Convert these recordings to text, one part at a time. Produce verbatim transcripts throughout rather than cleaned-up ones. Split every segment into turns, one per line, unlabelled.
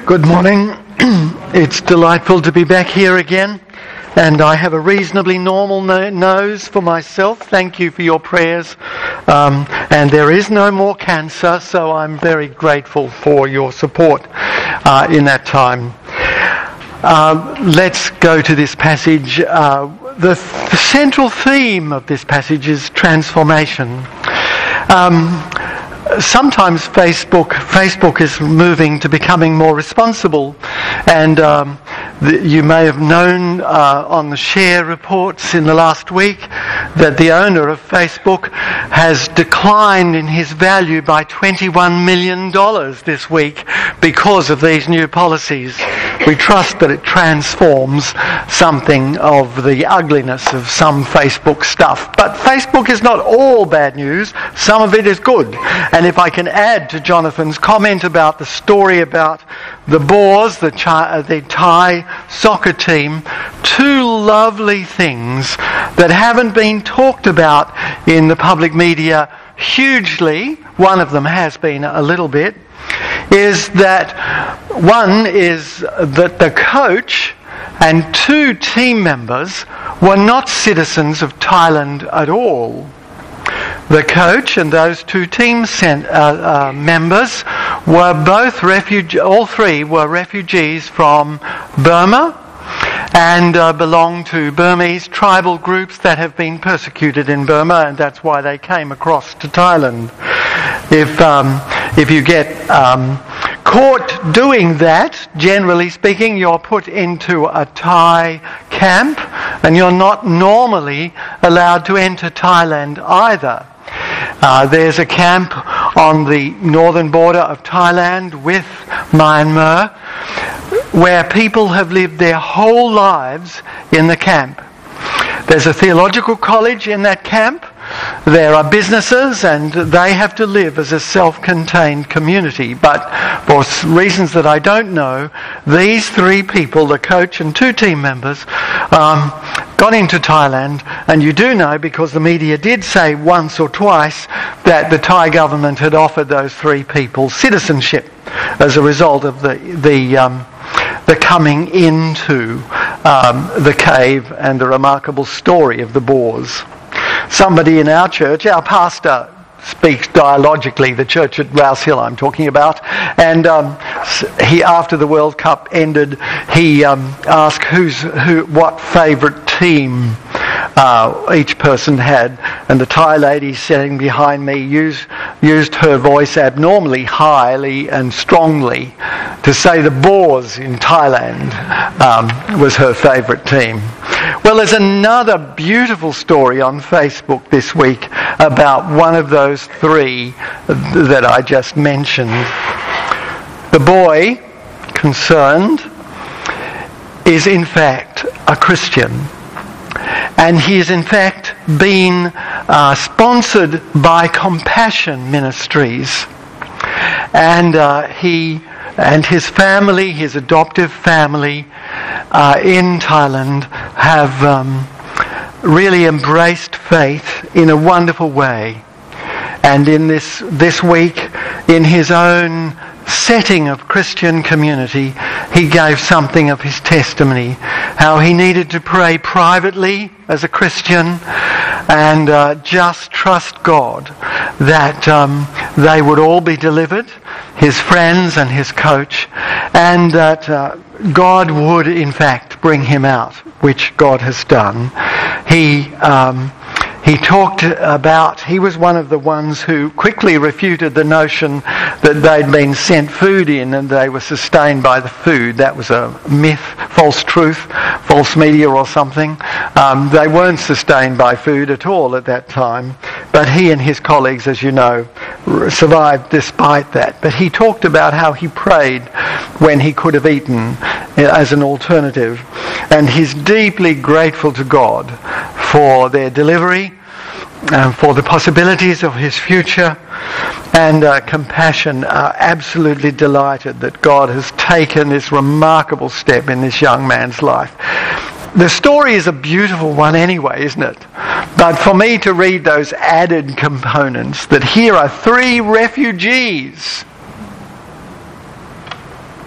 Good morning. It's delightful to be back here again, and I have a reasonably normal no- nose for myself. Thank you for your prayers. Um, and there is no more cancer, so I'm very grateful for your support uh, in that time. Uh, let's go to this passage. Uh, the, the central theme of this passage is transformation. Um, Sometimes Facebook Facebook is moving to becoming more responsible, and um, the, you may have known uh, on the share reports in the last week that the owner of Facebook has declined in his value by twenty-one million dollars this week because of these new policies. We trust that it transforms something of the ugliness of some Facebook stuff. But Facebook is not all bad news. Some of it is good. And if I can add to Jonathan's comment about the story about the Boers, the, Chi- the Thai soccer team, two lovely things that haven't been talked about in the public media hugely, one of them has been a little bit, is that one is that the coach and two team members were not citizens of Thailand at all. The coach and those two team sent, uh, uh, members were both refuge. All three were refugees from Burma and uh, belong to Burmese tribal groups that have been persecuted in Burma, and that's why they came across to Thailand. If um, if you get um, caught doing that, generally speaking, you're put into a Thai camp, and you're not normally allowed to enter Thailand either. Uh, there's a camp on the northern border of Thailand with Myanmar where people have lived their whole lives in the camp. There's a theological college in that camp. There are businesses, and they have to live as a self-contained community. But for reasons that I don't know, these three people, the coach and two team members, um, got into Thailand. And you do know, because the media did say once or twice, that the Thai government had offered those three people citizenship as a result of the the um, the coming into um, the cave and the remarkable story of the Boers. Somebody in our church, our pastor, speaks dialogically, the church at Rouse Hill I'm talking about, and um, he, after the World Cup ended, he um, asked who's who, what favourite team uh, each person had, and the Thai lady sitting behind me used used her voice abnormally highly and strongly to say the Boers in Thailand um, was her favourite team. Well, there's another beautiful story on Facebook this week about one of those three that I just mentioned. The boy concerned is in fact a Christian, and he is in fact been uh, sponsored by Compassion Ministries, and uh, he and his family, his adoptive family uh, in Thailand, have um, really embraced faith in a wonderful way. And in this this week, in his own setting of Christian community, he gave something of his testimony, how he needed to pray privately as a Christian and uh, just trust God that um, they would all be delivered, his friends and his coach, and that uh, God would in fact bring him out, which God has done. He um, He talked about, he was one of the ones who quickly refuted the notion that they'd been sent food in and they were sustained by the food. That was a myth, false truth, false media or something. Um, they weren't sustained by food at all at that time. But he and his colleagues, as you know, survived despite that. But he talked about how he prayed when he could have eaten as an alternative. And he's deeply grateful to God for their delivery and for the possibilities of his future, and uh, Compassion are absolutely delighted that God has taken this remarkable step in this young man's life. The story is a beautiful one anyway, isn't it? But for me to read those added components, that here are three refugees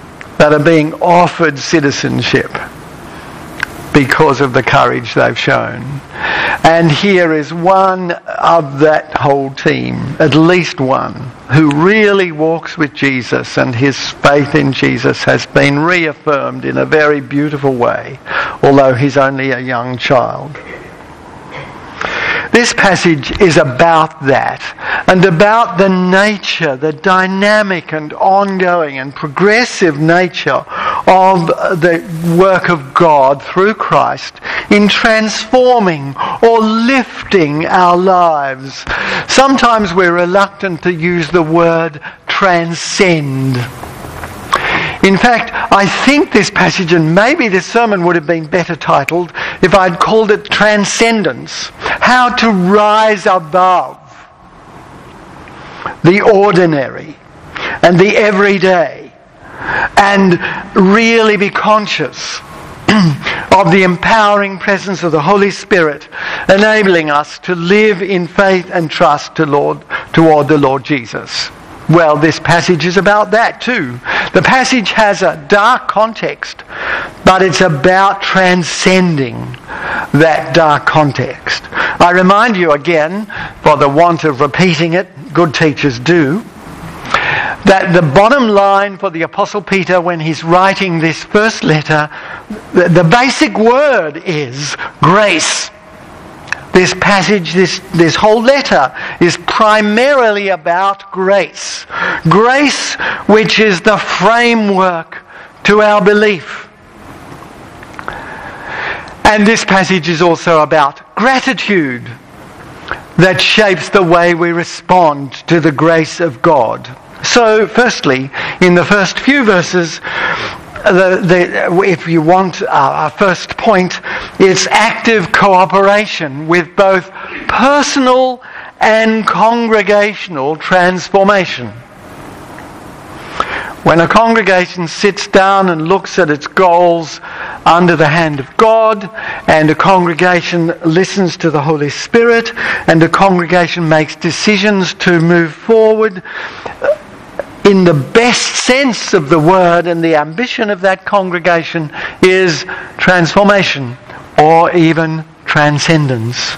that are being offered citizenship because of the courage they've shown. And here is one of that whole team, at least one, who really walks with Jesus, and his faith in Jesus has been reaffirmed in a very beautiful way, although he's only a young child. This passage is about that, and about the nature, the dynamic and ongoing and progressive nature of the work of God through Christ in transforming or lifting our lives. Sometimes we're reluctant to use the word transcend. In fact, I think this passage, and maybe this sermon would have been better titled if I'd called it Transcendence. How to rise above the ordinary and the everyday, and really be conscious of the empowering presence of the Holy Spirit, enabling us to live in faith and trust to Lord, toward the Lord Jesus. Well, this passage is about that too. The passage has a dark context, but it's about transcending that dark context. I remind you again, for the want of repeating it, good teachers do, that the bottom line for the Apostle Peter when he's writing this first letter, the, the basic word is grace. This passage, this, this whole letter is primarily about grace. Grace, which is the framework to our belief. And this passage is also about gratitude that shapes the way we respond to the grace of God. So, firstly, in the first few verses, The, the, if you want uh, our first point, it's active cooperation with both personal and congregational transformation. When a congregation sits down and looks at its goals under the hand of God, and a congregation listens to the Holy Spirit, and a congregation makes decisions to move forward in the best sense of the word, and the ambition of that congregation is transformation or even transcendence.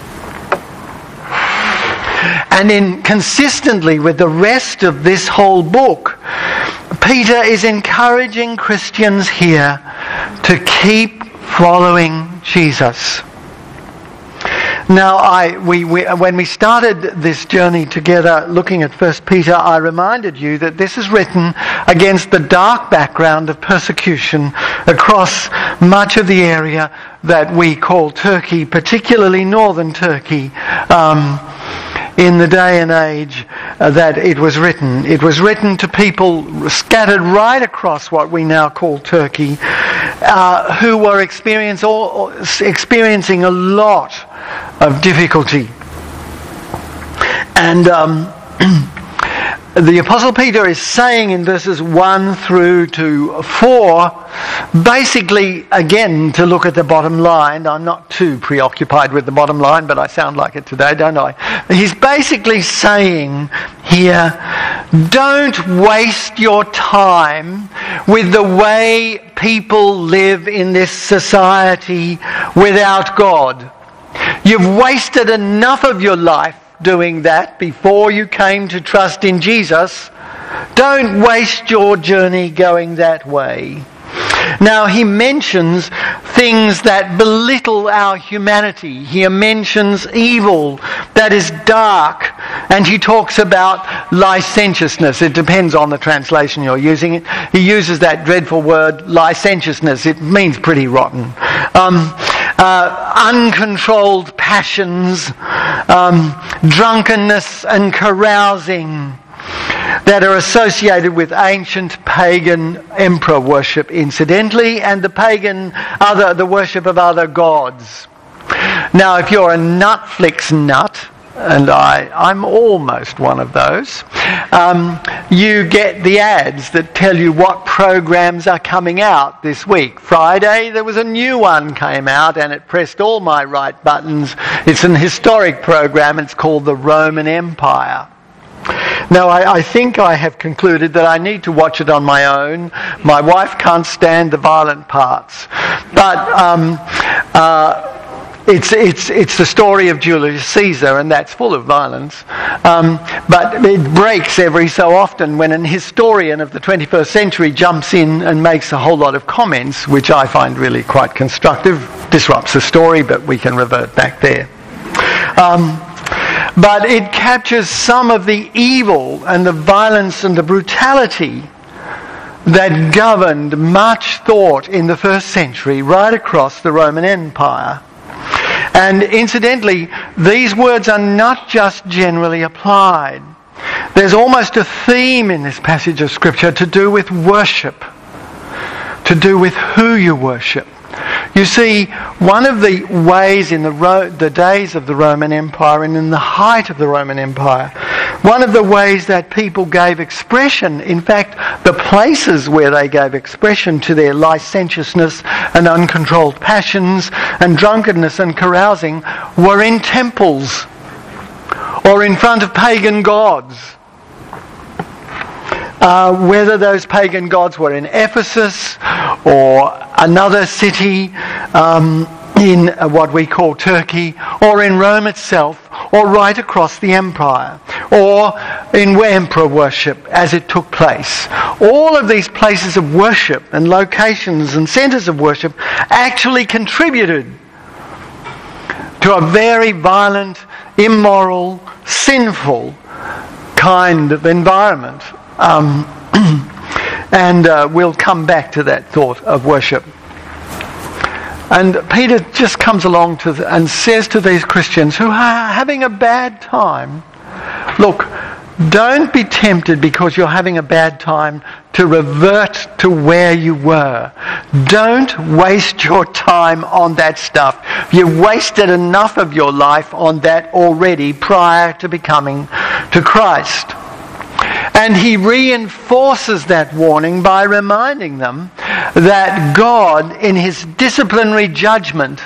And in consistently with the rest of this whole book, Peter is encouraging Christians here to keep following Jesus. Now, I, we, we, when we started this journey together looking at First Peter, I reminded you that this is written against the dark background of persecution across much of the area that we call Turkey, particularly northern Turkey, um, in the day and age uh, that it was written. It was written to people scattered right across what we now call Turkey, uh, who were experience all, experiencing a lot of difficulty. And um, the Apostle Peter is saying in verses one through to four, basically, again, to look at the bottom line. I'm not too preoccupied with the bottom line, but I sound like it today, don't I? He's basically saying here, don't waste your time with the way people live in this society without God. You've wasted enough of your life doing that before you came to trust in Jesus. Don't waste your journey going that way. Now, he mentions things that belittle our humanity. He mentions evil that is dark, and he talks about licentiousness. It depends on the translation you're using. He uses that dreadful word, licentiousness. It means pretty rotten. Um, uh, uncontrolled passions, um, drunkenness and carousing that are associated with ancient pagan emperor worship, incidentally, and the pagan other the worship of other gods. Now, if you're a Netflix nut, and I, I'm almost one of those, um, you get the ads that tell you what programs are coming out this week. Friday, there was a new one came out, and it pressed all my right buttons. It's an historic program. It's called The Roman Empire. Now, I, I think I have concluded that I need to watch it on my own. My wife can't stand the violent parts. But um, uh, it's, it's, it's the story of Julius Caesar, and that's full of violence. Um, but it breaks every so often when an historian of the twenty-first century jumps in and makes a whole lot of comments, which I find really quite constructive. Disrupts the story, but we can revert back there. Um, But it captures some of the evil and the violence and the brutality that governed much thought in the first century right across the Roman Empire. And incidentally, these words are not just generally applied. There's almost a theme in this passage of Scripture to do with worship, to do with who you worship. You see, one of the ways in the, Ro- the days of the Roman Empire and in the height of the Roman Empire, one of the ways that people gave expression, in fact, the places where they gave expression to their licentiousness and uncontrolled passions and drunkenness and carousing were in temples or in front of pagan gods. Uh, whether those pagan gods were in Ephesus or another city um, in what we call Turkey, or in Rome itself, or right across the empire, or in emperor worship as it took place. All of these places of worship and locations and centres of worship actually contributed to a very violent, immoral, sinful kind of environment. Um, and uh, we'll come back to that thought of worship. And Peter just comes along to the, and says to these Christians who are having a bad time, look, don't be tempted because you're having a bad time to revert to where you were. Don't waste your time on that stuff. You've wasted enough of your life on that already prior to becoming to Christ. And he reinforces that warning by reminding them that God, in his disciplinary judgment,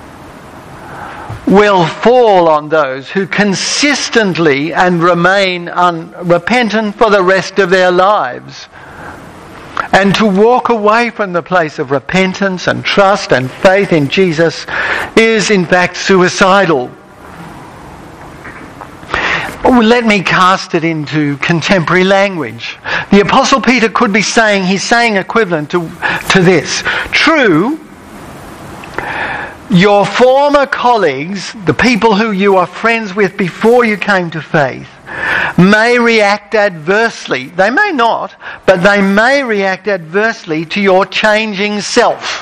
will fall on those who consistently and remain unrepentant for the rest of their lives. And to walk away from the place of repentance and trust and faith in Jesus is in fact suicidal. Oh, let me cast it into contemporary language. The Apostle Peter could be saying, he's saying equivalent to, to this. True, your former colleagues, the people who you are friends with before you came to faith, may react adversely. They may not, but they may react adversely to your changing self.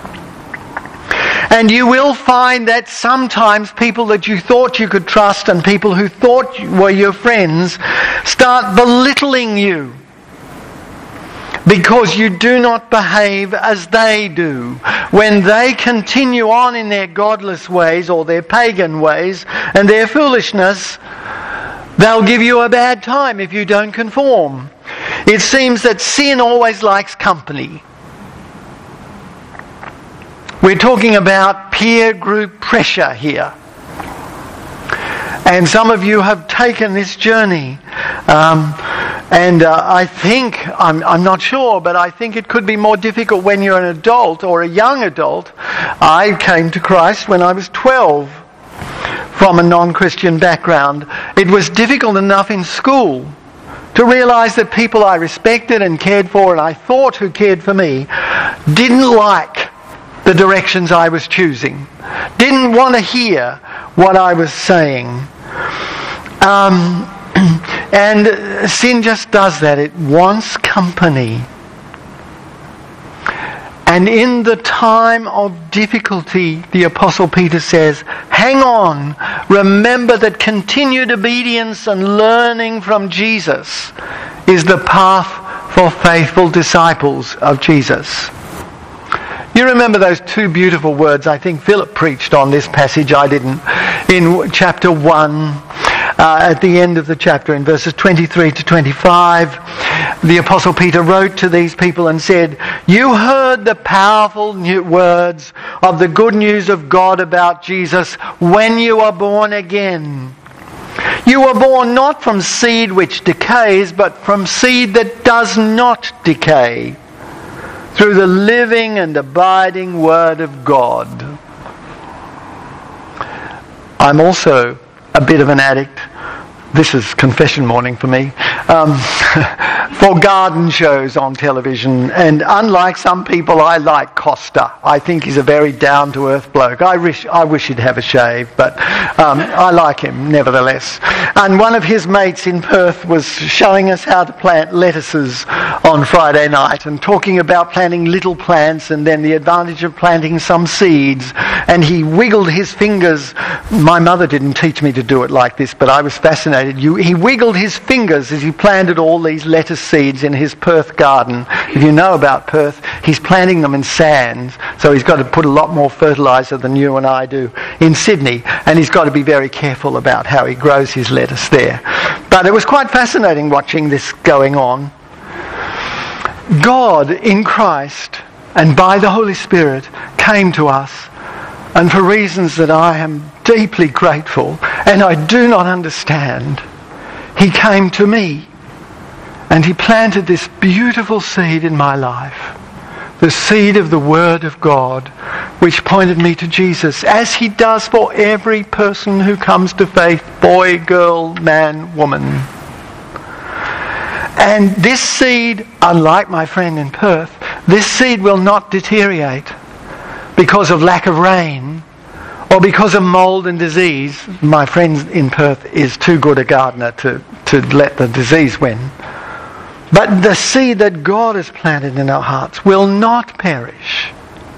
And you will find that sometimes people that you thought you could trust and people who thought were your friends start belittling you because you do not behave as they do. When they continue on in their godless ways or their pagan ways and their foolishness, they'll give you a bad time if you don't conform. It seems that sin always likes company. We're talking about peer group pressure here. And some of you have taken this journey. Um, and uh, I think, I'm, I'm not sure, but I think it could be more difficult when you're an adult or a young adult. I came to Christ when I was twelve from a non-Christian background. It was difficult enough in school to realise that people I respected and cared for and I thought who cared for me didn't like the directions I was choosing, didn't want to hear what I was saying. Um, and sin just does that. It wants company. And in the time of difficulty, the Apostle Peter says, hang on, remember that continued obedience and learning from Jesus is the path for faithful disciples of Jesus. You remember those two beautiful words I think Philip preached on this passage, I didn't, in chapter one, uh, at the end of the chapter, in verses twenty-three to twenty-five, the Apostle Peter wrote to these people and said, you heard the powerful new words of the good news of God about Jesus when you were born again. You were born not from seed which decays, but from seed that does not decay, through the living and abiding Word of God. I'm also a bit of an addict. This is confession morning for me. Um, for garden shows on television, and unlike some people, I like Costa. I think he's a very down-to-earth bloke. I wish I wish he'd have a shave, but um, I like him nevertheless. And one of his mates in Perth was showing us how to plant lettuces on Friday night, and talking about planting little plants and then the advantage of planting some seeds. And he wiggled his fingers. My mother didn't teach me to do it like this, but I was fascinated. You, he wiggled his fingers as he planted all these lettuce seeds in his Perth garden. If you know about Perth, he's planting them in sand, so he's got to put a lot more fertiliser than you and I do in Sydney, and he's got to be very careful about how he grows his lettuce there. But it was quite fascinating watching this going on. God in Christ and by the Holy Spirit came to us, and for reasons that I am deeply grateful and I do not understand, he came to me and he planted this beautiful seed in my life, the seed of the Word of God, which pointed me to Jesus, as he does for every person who comes to faith, boy, girl, man, woman. And this seed, unlike my friend in Perth, this seed will not deteriorate because of lack of rain or because of mould and disease. My friend in Perth is too good a gardener to, to let the disease win. But the seed that God has planted in our hearts will not perish.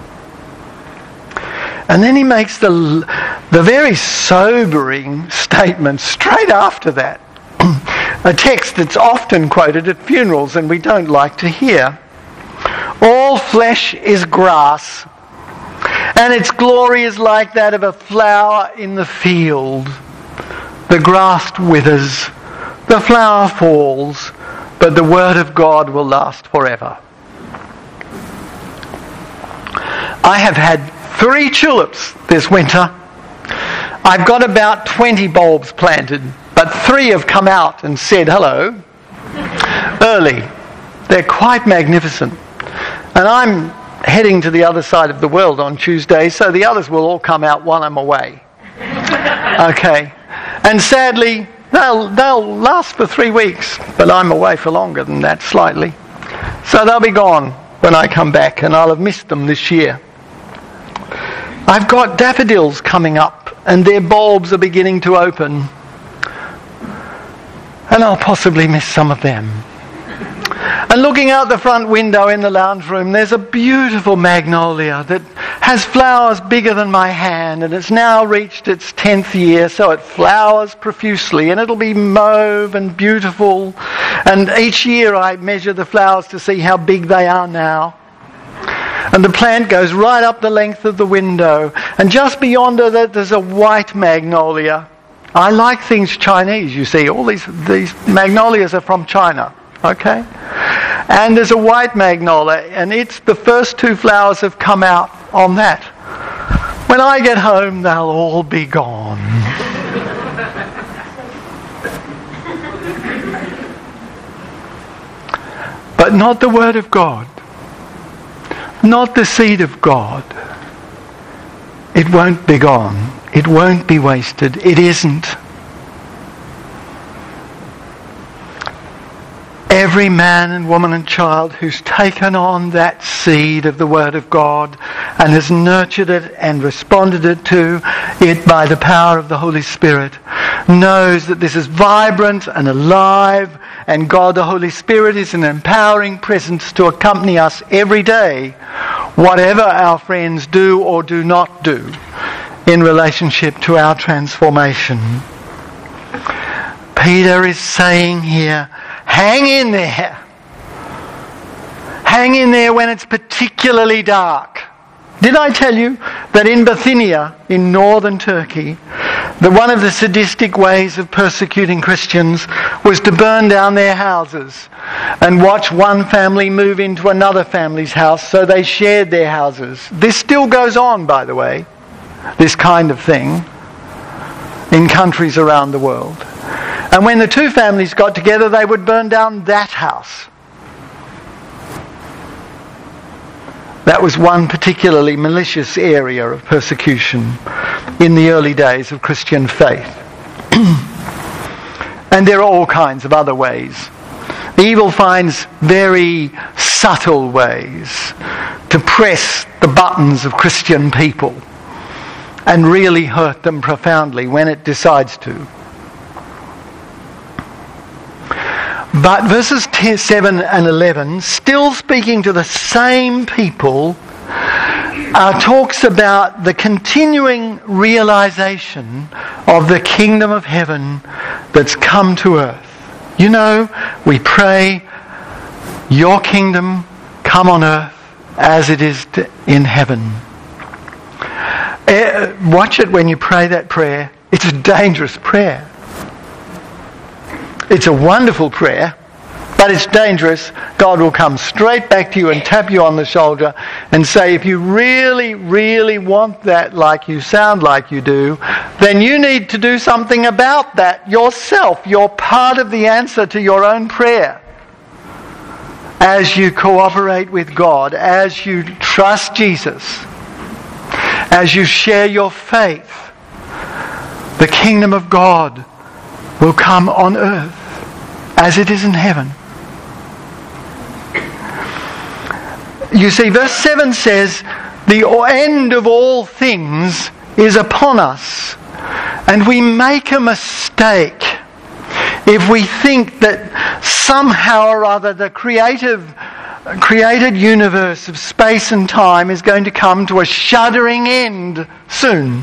And then he makes the, the very sobering statement straight after that. A text that's often quoted at funerals and we don't like to hear. All flesh is grass, and its glory is like that of a flower in the field. The grass withers, the flower falls, but the Word of God will last forever. I have had three tulips this winter. I've got about twenty bulbs planted, but three have come out and said hello early. They're quite magnificent. And I'm heading to the other side of the world on Tuesday, so the others will all come out while I'm away. Okay. And sadly, they'll, they'll last for three weeks, but I'm away for longer than that, slightly. So they'll be gone when I come back, and I'll have missed them this year. I've got daffodils coming up, and their bulbs are beginning to open. And I'll possibly miss some of them. And looking out the front window in the lounge room, there's a beautiful magnolia that has flowers bigger than my hand, and it's now reached its tenth year, so it flowers profusely, and it'll be mauve and beautiful. And each year I measure the flowers to see how big they are now. And the plant goes right up the length of the window, and just beyond her there's a white magnolia. I like things Chinese, you see. All these, these magnolias are from China. Okay? And there's a white magnolia, and it's the first two flowers have come out on that. When I get home, they'll all be gone. But not the Word of God. Not the seed of God. It won't be gone. It won't be wasted. It isn't. Every man and woman and child who's taken on that seed of the Word of God and has nurtured it and responded it to it by the power of the Holy Spirit knows that this is vibrant and alive, and God the Holy Spirit is an empowering presence to accompany us every day, whatever our friends do or do not do in relationship to our transformation. Peter is saying here, hang in there. Hang in there when it's particularly dark. Did I tell you that in Bithynia, in northern Turkey, that one of the sadistic ways of persecuting Christians was to burn down their houses and watch one family move into another family's house, so they shared their houses. This still goes on, by the way, this kind of thing, in countries around the world. And when the two families got together, they would burn down that house. That was one particularly malicious area of persecution in the early days of Christian faith. And there are all kinds of other ways. Evil finds very subtle ways to press the buttons of Christian people and really hurt them profoundly when it decides to. But verses seven and eleven, still speaking to the same people, uh, talks about the continuing realization of the kingdom of heaven that's come to earth. You know, we pray, your kingdom come on earth as it is in heaven. Uh, watch it when you pray that prayer. It's a dangerous prayer. It's a wonderful prayer, but it's dangerous. God will come straight back to you and tap you on the shoulder and say, if you really, really want that like you sound like you do, then you need to do something about that yourself. You're part of the answer to your own prayer. As you cooperate with God, as you trust Jesus, as you share your faith, the kingdom of God will come on earth as it is in heaven. You see, verse seven says, the end of all things is upon us. And we make a mistake if we think that somehow or other the creative, created universe of space and time is going to come to a shuddering end soon.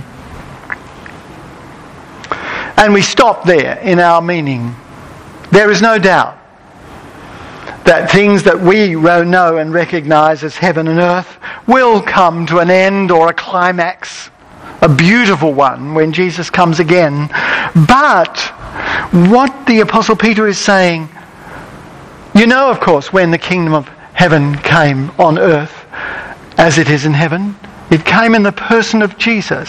And we stop there in our meaning. There is no doubt that things that we know and recognise as heaven and earth will come to an end or a climax, a beautiful one, when Jesus comes again. But what the Apostle Peter is saying, you know, of course, when the kingdom of heaven came on earth as it is in heaven, it came in the person of Jesus.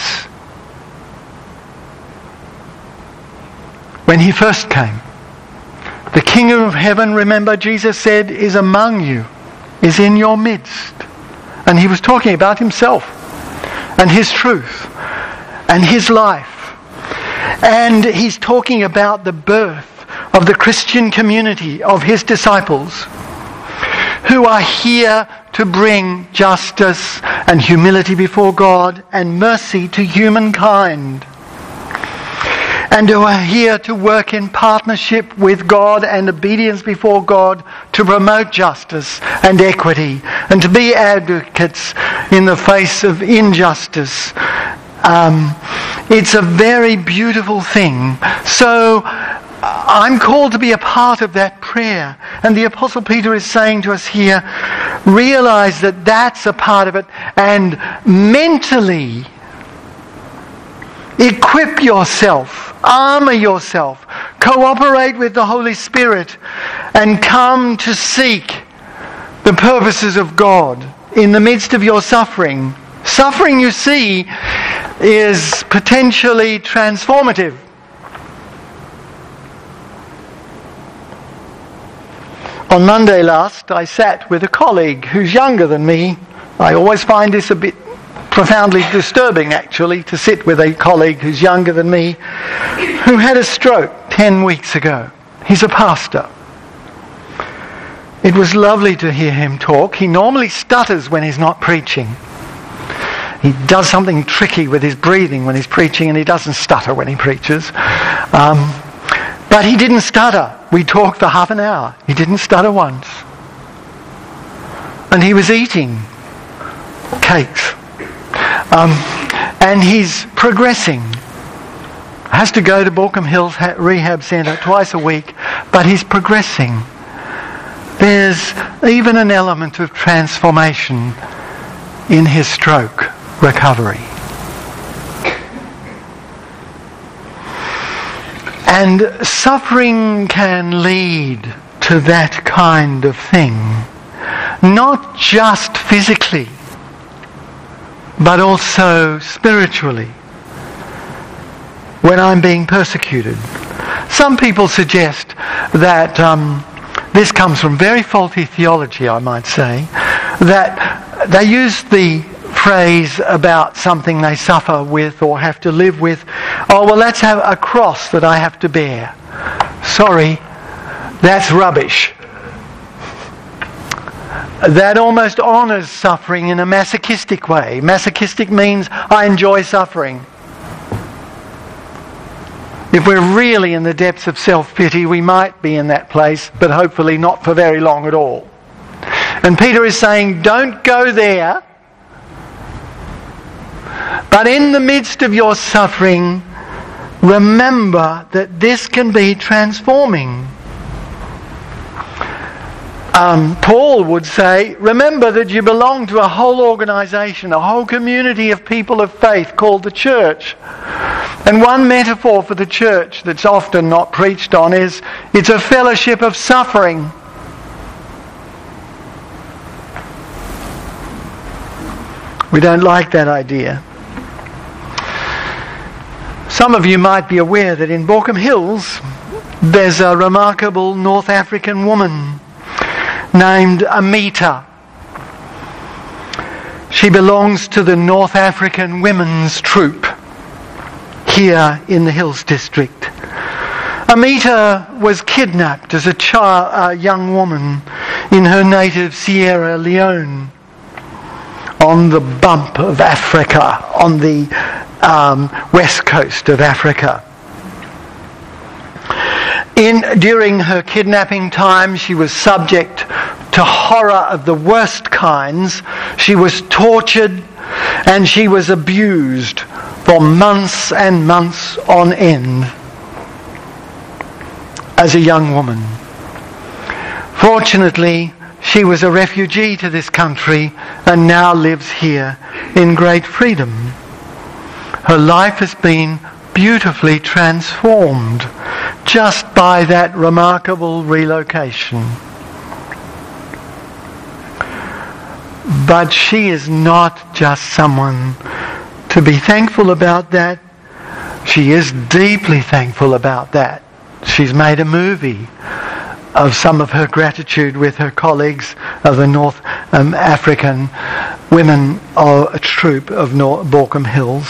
When he first came. The kingdom of heaven, remember, Jesus said, is among you, is in your midst. And he was talking about himself and his truth and his life. And he's talking about the birth of the Christian community of his disciples who are here to bring justice and humility before God and mercy to humankind. And who are here to work in partnership with God and obedience before God to promote justice and equity and to be advocates in the face of injustice. Um, it's a very beautiful thing. So I'm called to be a part of that prayer. And the Apostle Peter is saying to us here, realize that that's a part of it, and mentally equip yourself, armour yourself, cooperate with the Holy Spirit, and come to seek the purposes of God in the midst of your suffering. Suffering, you see, is potentially transformative. On Monday last, I sat with a colleague who's younger than me. I always find this a bit profoundly disturbing, actually, to sit with a colleague who's younger than me, who had a stroke ten weeks ago. He's a pastor. It was lovely to hear him talk. He normally stutters when he's not preaching. He does something tricky with his breathing when he's preaching, and he doesn't stutter when he preaches. Um, but he didn't stutter. We talked for half an hour. He didn't stutter once. And he was eating cakes. Um, and he's progressing. Has to go to Baulkham Hills Rehab Centre twice a week, but he's progressing. There's even an element of transformation in his stroke recovery. And suffering can lead to that kind of thing, not just physically, but also spiritually. When I'm being persecuted, Some people suggest that um, this comes from very faulty theology, I might say, that they use the phrase about something they suffer with or have to live with. Oh, well, let's have a cross that I have to bear. Sorry, that's rubbish. That almost honours suffering in a masochistic way. Masochistic means I enjoy suffering. If we're really in the depths of self-pity, we might be in that place, but hopefully not for very long at all. And Peter is saying, don't go there. But in the midst of your suffering, remember that this can be transforming. Um, Paul would say, remember that you belong to a whole organisation, a whole community of people of faith called the church. And one metaphor for the church that's often not preached on is it's a fellowship of suffering. We don't like that idea. Some of you might be aware that in Borkham Hills there's a remarkable North African woman named Amita. She belongs to the North African Women's Troop here in the Hills District. Amita was kidnapped as a child, a young woman in her native Sierra Leone, on the bump of Africa, on the um, west coast of Africa. In, during her kidnapping time, she was subject to horror of the worst kinds. She was tortured and she was abused for months and months on end as a young woman. Fortunately, she was a refugee to this country and now lives here in great freedom. Her life has been beautifully transformed just by that remarkable relocation. But she is not just someone to be thankful about that. She is deeply thankful about that. She's made a movie of some of her gratitude with her colleagues of the North um, African Women of a Troop of North Borkham Hills.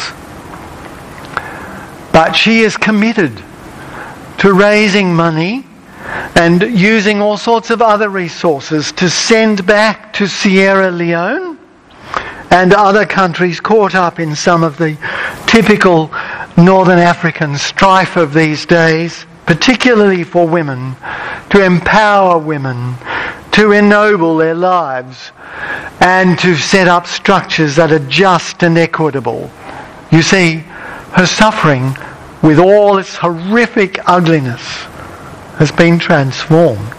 But she is committed to raising money and using all sorts of other resources to send back to Sierra Leone and other countries caught up in some of the typical Northern African strife of these days, particularly for women, to empower women, to ennoble their lives, and to set up structures that are just and equitable. You see, her suffering, with all its horrific ugliness, has been transformed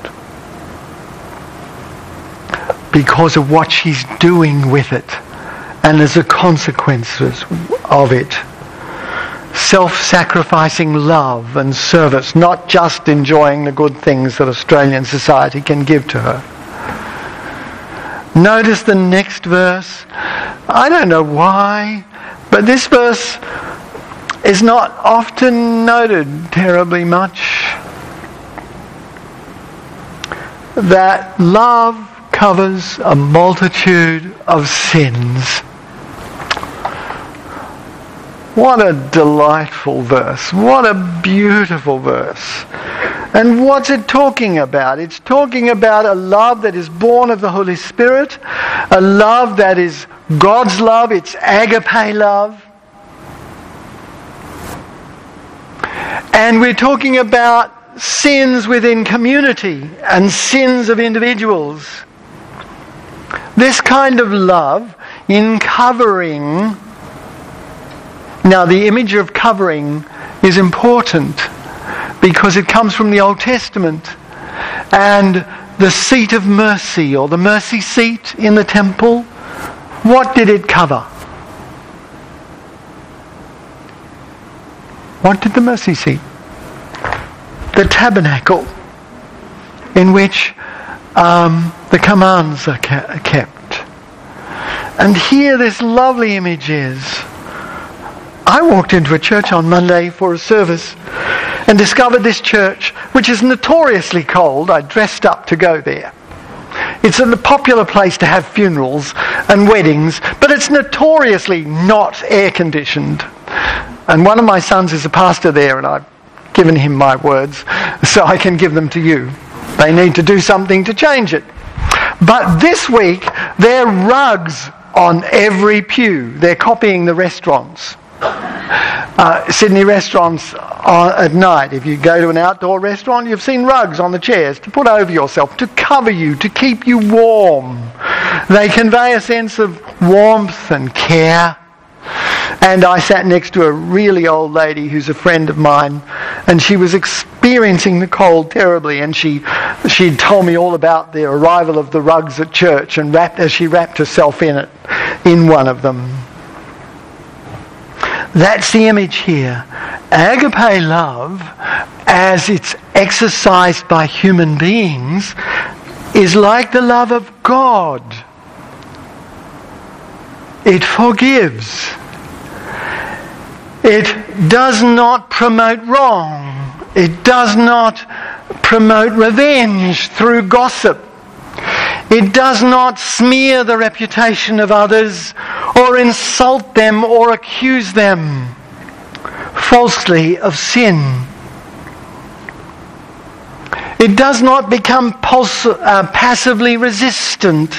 because of what she's doing with it and as a consequence of it. Self-sacrificing love and service, not just enjoying the good things that Australian society can give to her. Notice the next verse. I don't know why, but this verse is not often noted terribly much. That love covers a multitude of sins. What a delightful verse. What a beautiful verse. And what's it talking about? It's talking about a love that is born of the Holy Spirit, a love that is God's love, it's agape love. And we're talking about sins within community and sins of individuals. This kind of love in covering. Now, the image of covering is important because it comes from the Old Testament. And the seat of mercy, or the mercy seat in the temple, what did it cover? What did the mercy seat? The tabernacle in which um, the commands are kept. And here this lovely image is. I walked into a church on Monday for a service, and discovered this church, which is notoriously cold. I dressed up to go there. It's a popular place to have funerals and weddings, but it's notoriously not air-conditioned. And one of my sons is a pastor there, and I've given him my words, so I can give them to you. They need to do something to change it. But this week, there are rugs on every pew. They're copying the restaurants. Uh, Sydney restaurants are at night. If you go to an outdoor restaurant, you've seen rugs on the chairs to put over yourself, to cover you, to keep you warm. They convey a sense of warmth and care. And I sat next to a really old lady who's a friend of mine, and she was experiencing the cold terribly, and she she'd told me all about the arrival of the rugs at church, and wrapped as she wrapped herself in it, in one of them. That's the image here. Agape love, as it's exercised by human beings, is like the love of God. It forgives. It does not promote wrong. It does not promote revenge through gossip. It does not smear the reputation of others or insult them or accuse them falsely of sin. It does not become pulse, uh, passively resistant.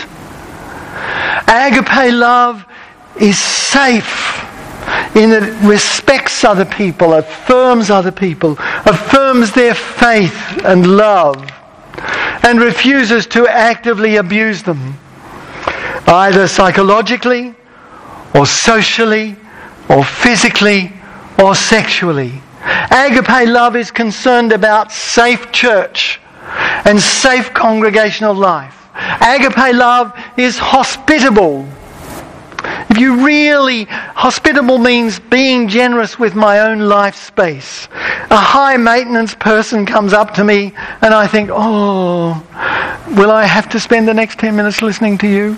Agape love is safe in that it respects other people, affirms other people, affirms their faith and love, and refuses to actively abuse them, either psychologically or socially or physically or sexually. Agape love is concerned about safe church and safe congregational life. Agape love is hospitable. If you really, hospitable means being generous with my own life space. A high maintenance person comes up to me and I think, oh, will I have to spend the next ten minutes listening to you?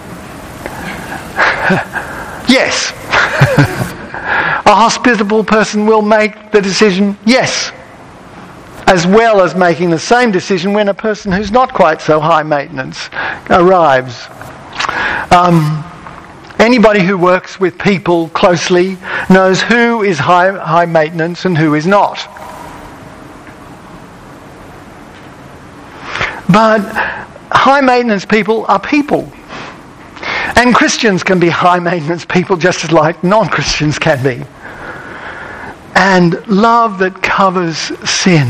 Yes. A hospitable person will make the decision, yes, as well as making the same decision when a person who's not quite so high maintenance arrives. Um, anybody who works with people closely knows who is high, high maintenance and who is not. But high maintenance people are people. And Christians can be high maintenance people just as like non-Christians can be. And love that covers sin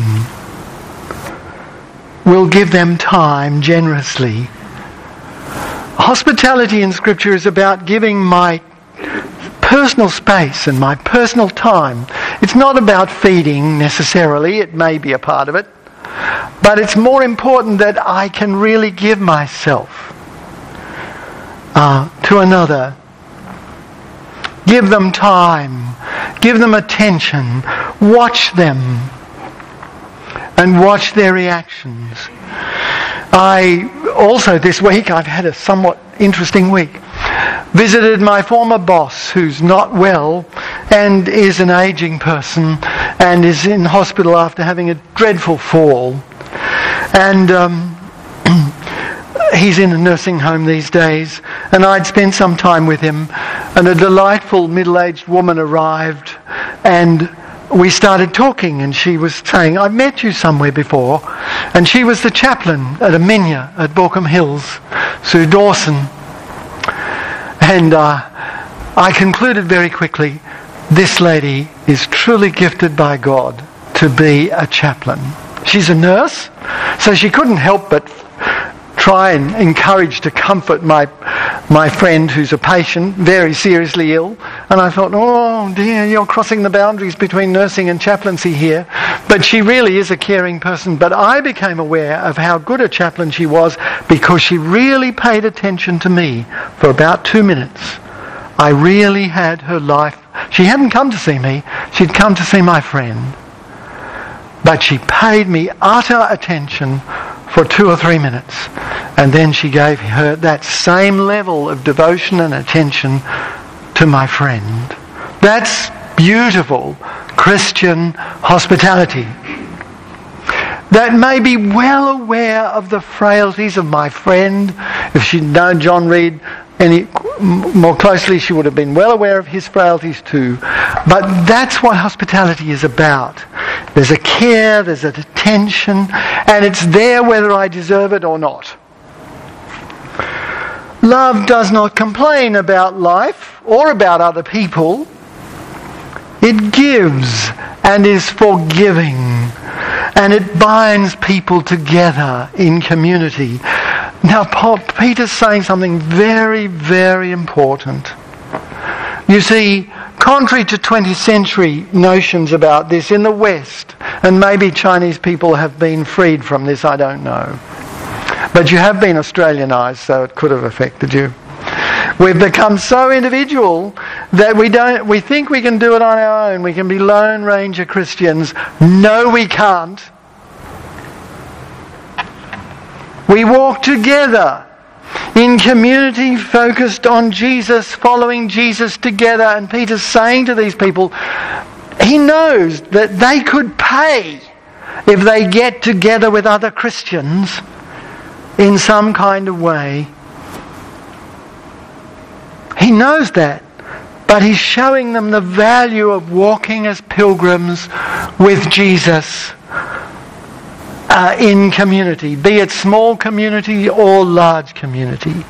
will give them time generously. Hospitality in Scripture is about giving my personal space and my personal time. It's not about feeding necessarily. It may be a part of it. But it's more important that I can really give myself uh, to another. Give them time. Give them attention. Watch them. And watch their reactions. I also this week, I've had a somewhat interesting week, visited my former boss who's not well and is an ageing person and is in hospital after having a dreadful fall. And um, he's in a nursing home these days, and I'd spent some time with him, and a delightful middle-aged woman arrived, and we started talking, and she was saying, I've met you somewhere before. And she was the chaplain at Aminia at Borkham Hills, Sue Dawson. And uh, I concluded very quickly, this lady is truly gifted by God to be a chaplain. She's a nurse, so she couldn't help but try and encourage to comfort my my friend who's a patient, very seriously ill. And I thought, oh dear, you're crossing the boundaries between nursing and chaplaincy here. But she really is a caring person. But I became aware of how good a chaplain she was because she really paid attention to me for about two minutes. I really had her life. She hadn't come to see me. She'd come to see my friend. But she paid me utter attention for two or three minutes. And then she gave her that same level of devotion and attention to my friend. That's beautiful Christian hospitality. That may be well aware of the frailties of my friend. If she'd known John Reed any more closely, she would have been well aware of his frailties too. But that's what hospitality is about. There's a care, there's an attention, and it's there whether I deserve it or not. Love does not complain about life or about other people. It gives and is forgiving, and it binds people together in community. Now, Paul, Peter's saying something very, very important. You see, contrary to twentieth century notions about this in the West, and maybe Chinese people have been freed from this, I don't know. But you have been Australianised, so it could have affected you. We've become so individual that we don't. We think we can do it on our own. We can be Lone Ranger Christians. No, we can't. We walk together in community focused on Jesus, following Jesus together. And Peter's saying to these people, he knows that they could pay if they get together with other Christians in some kind of way. He knows that, but he's showing them the value of walking as pilgrims with Jesus uh, in community, be it small community or large community.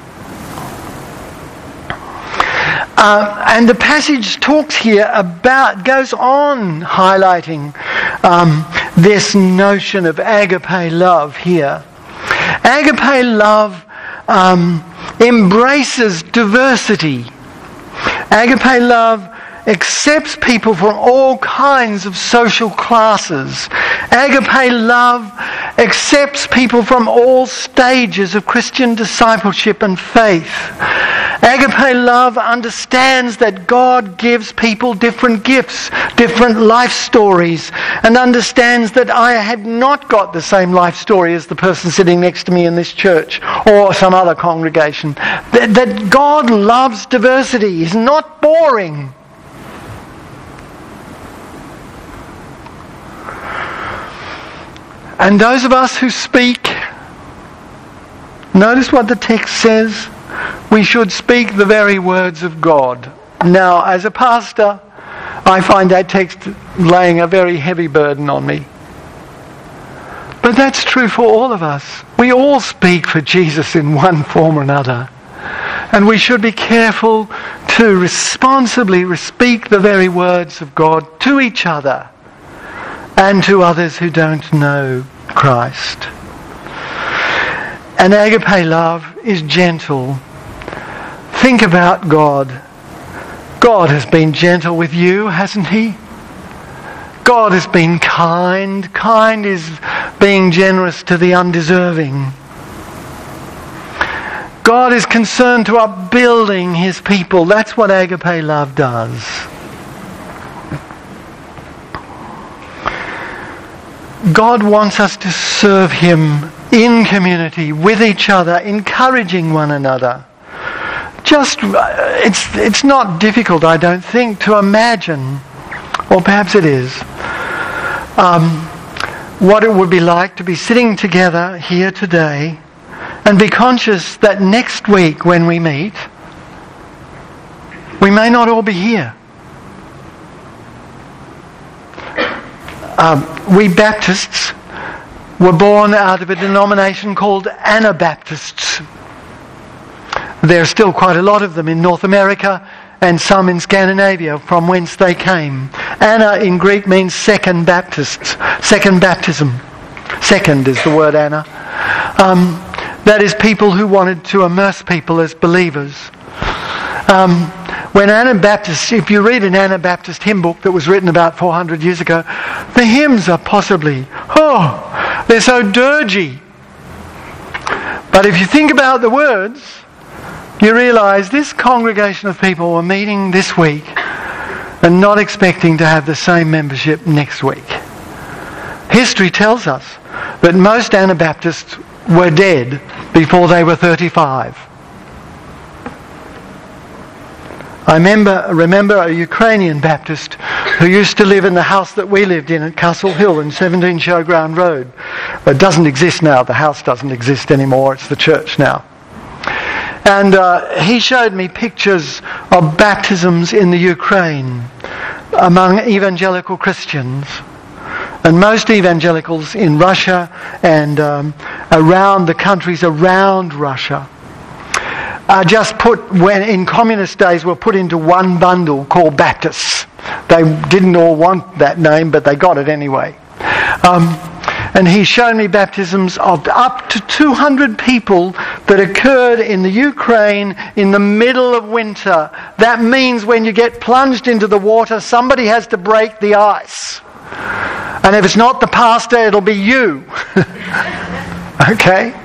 Uh, and the passage talks here about, goes on highlighting um, this notion of agape love here. Agape love um, embraces diversity. Agape love accepts people from all kinds of social classes. Agape love accepts people from all stages of Christian discipleship and faith. Agape love understands that God gives people different gifts, different life stories, and understands that I have not got the same life story as the person sitting next to me in this church or some other congregation. That, that God loves diversity. He's not boring. And those of us who speak, notice what the text says. We should speak the very words of God. Now, as a pastor, I find that text laying a very heavy burden on me. But that's true for all of us. We all speak for Jesus in one form or another. And we should be careful to responsibly speak the very words of God to each other and to others who don't know Christ. And agape love is gentle. Think about God. God has been gentle with you, hasn't he? God has been kind. Kind is being generous to the undeserving. God is concerned to upbuilding his people. That's what agape love does. God wants us to serve him in community, with each other, encouraging one another. Just, it's it's not difficult, I don't think, to imagine, or perhaps it is, um, what it would be like to be sitting together here today and be conscious that next week when we meet, we may not all be here. Um, we Baptists were born out of a denomination called Anabaptists. There are still quite a lot of them in North America and some in Scandinavia from whence they came. Anna in Greek means second Baptists, second baptism. Second is the word Anna. Um, that is people who wanted to immerse people as believers. Um, when Anabaptists, if you read an Anabaptist hymn book that was written about four hundred years ago, the hymns are possibly, oh, they're so dirgy. But if you think about the words, you realise this congregation of people were meeting this week and not expecting to have the same membership next week. History tells us that most Anabaptists were dead before they were thirty-five. I remember, remember a Ukrainian Baptist who who used to live in the house that we lived in at Castle Hill in seventeen Showground Road. It doesn't exist now. The house doesn't exist anymore. It's the church now. And uh, he showed me pictures of baptisms in the Ukraine among evangelical Christians. And most evangelicals in Russia and um, around the countries around Russia are just put, when in communist days, were put into one bundle called Baptists. They didn't all want that name, but they got it anyway. Um, And he's shown me baptisms of up to two hundred people that occurred in the Ukraine in the middle of winter. That means when you get plunged into the water, somebody has to break the ice. And if it's not the pastor, it'll be you. Okay?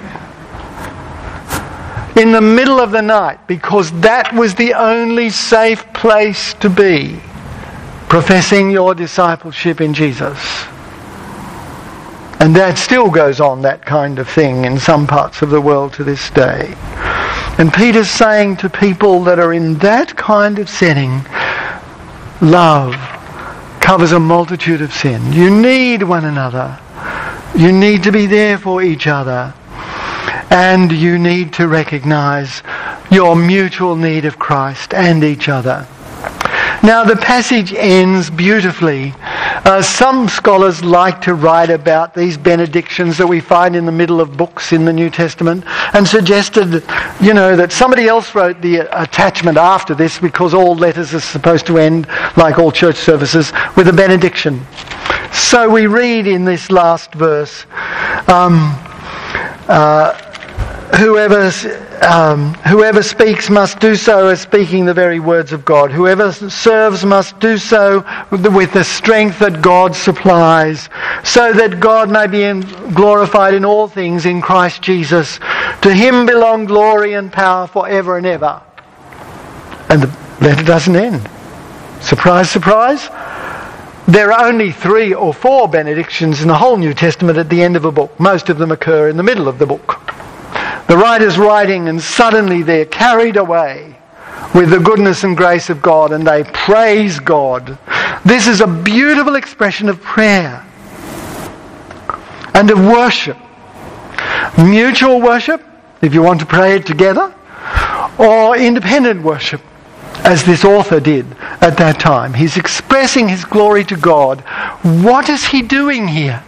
In the middle of the night, because that was the only safe place to be, professing your discipleship in Jesus. And that still goes on, that kind of thing, in some parts of the world to this day. And Peter's saying to people that are in that kind of setting, love covers a multitude of sin. You need one another. You need to be there for each other. And you need to recognize your mutual need of Christ and each other. Now the passage ends beautifully. Uh, some scholars like to write about these benedictions that we find in the middle of books in the New Testament, and suggested, you know, that somebody else wrote the attachment after this, because all letters are supposed to end, like all church services, with a benediction. So we read in this last verse, um, uh, whoever... Um, whoever speaks must do so as speaking the very words of God. Whoever serves must do so with the, with the strength that God supplies, so that God may be in, glorified in all things in Christ Jesus. To him belong glory and power forever and ever. And the letter doesn't end. Surprise, surprise. There are only three or four benedictions in the whole New Testament at the end of a book. Most of them occur in the middle of the book. The writer's writing, and suddenly they're carried away with the goodness and grace of God, and they praise God. This is a beautiful expression of prayer and of worship. Mutual worship, if you want to pray it together, or independent worship, as this author did at that time. He's expressing his glory to God. What is he doing here?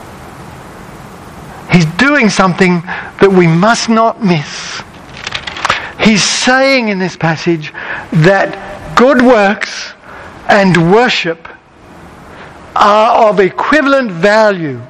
He's doing something that we must not miss. He's saying in this passage that good works and worship are of equivalent value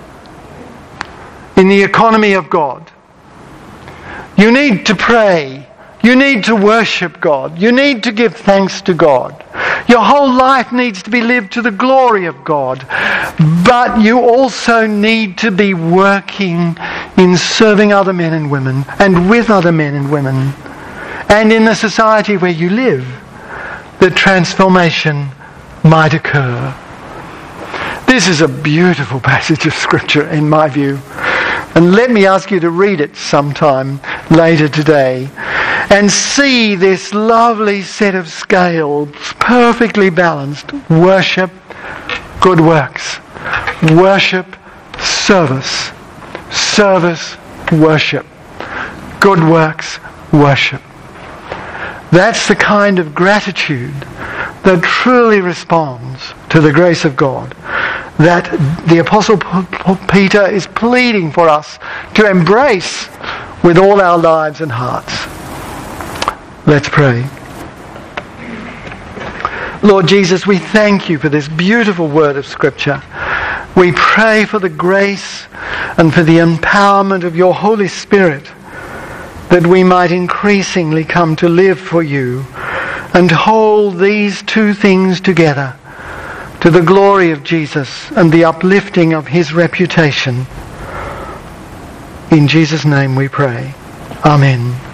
in the economy of God. You need to pray. You need to worship God. You need to give thanks to God. Your whole life needs to be lived to the glory of God. But you also need to be working in serving other men and women, and with other men and women, and in the society where you live, that transformation might occur. This is a beautiful passage of Scripture, in my view. And let me ask you to read it sometime later today and see this lovely set of scales, perfectly balanced. Worship, good works. Worship, service. Service, worship. Good works, worship. That's the kind of gratitude that truly responds to the grace of God, that the Apostle Peter is pleading for us to embrace with all our lives and hearts. Let's pray. Lord Jesus, we thank you for this beautiful word of Scripture. We pray for the grace and for the empowerment of your Holy Spirit, that we might increasingly come to live for you and hold these two things together to the glory of Jesus and the uplifting of his reputation. In Jesus' name we pray. Amen.